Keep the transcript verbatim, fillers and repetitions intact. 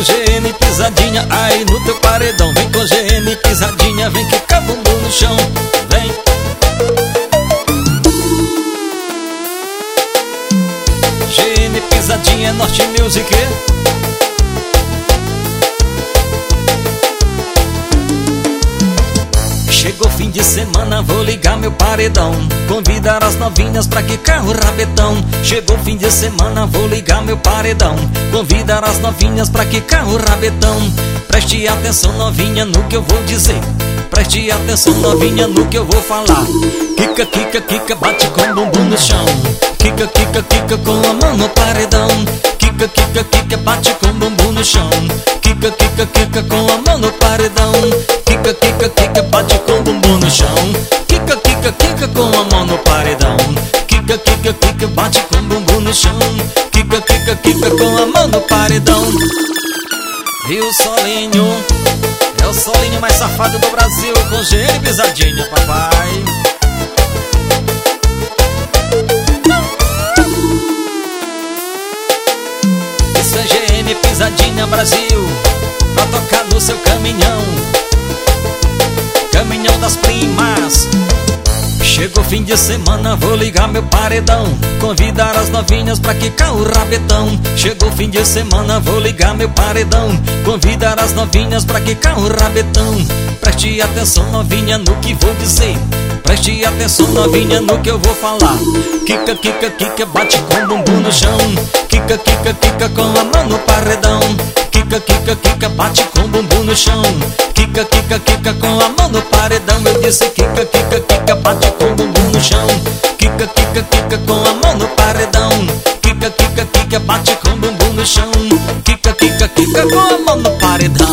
G N pisadinha aí no teu paredão. Vem com G N pisadinha, vem que com o bumbum no chão. Vem. G N pisadinha é Norte Music. Chegou fim de semana, vou ligar meu paredão. Convidar as novinhas pra que carro rabetão. Chegou fim de semana, vou ligar meu paredão. Convidar as novinhas pra que carro rabetão. Preste atenção novinha no que eu vou dizer. Preste atenção novinha no que eu vou falar. Kika, kika, kika, bate com o bumbum no chão. Kika, kika, kika, com a mão no paredão. Kika, kika, kika, bate com o bumbum no chão. Kika, kika, kika, com a mão no paredão. Kika, kika, kika, bate com o bumbum no chão. Kika, kika, kika, com a mão no paredão. Kika, kika, kika, bate com o bumbum no chão. Kika, kika, kika, com a mão no paredão. E o Solinho é o Solinho mais safado do Brasil, com G N pisadinha, papai. Isso é G N pisadinha Brasil, pra tocar no seu caminhão. Caminhão das primas. Chegou fim de semana, vou ligar meu paredão. Convidar as novinhas pra quicar o rabetão. Chegou fim de semana, vou ligar meu paredão. Convidar as novinhas pra quicar o rabetão. Preste atenção novinha no que vou dizer. Preste atenção novinha no que eu vou falar. Kika, kika, kika, bate com o bumbum no chão. Kika, kika, kika, com a mão no paredão. Kika, kika, kika, bate com o bumbum no chão. Kika, kika, kika, com a mão no paredão. Eu disse kika, kika, kika, bate com o bumbum no chão. Kika, kika, kika, com a mão no paredão. Kika, kika, kika, bate com o bumbum no chão. Kika, kika, kika, com a mão no paredão.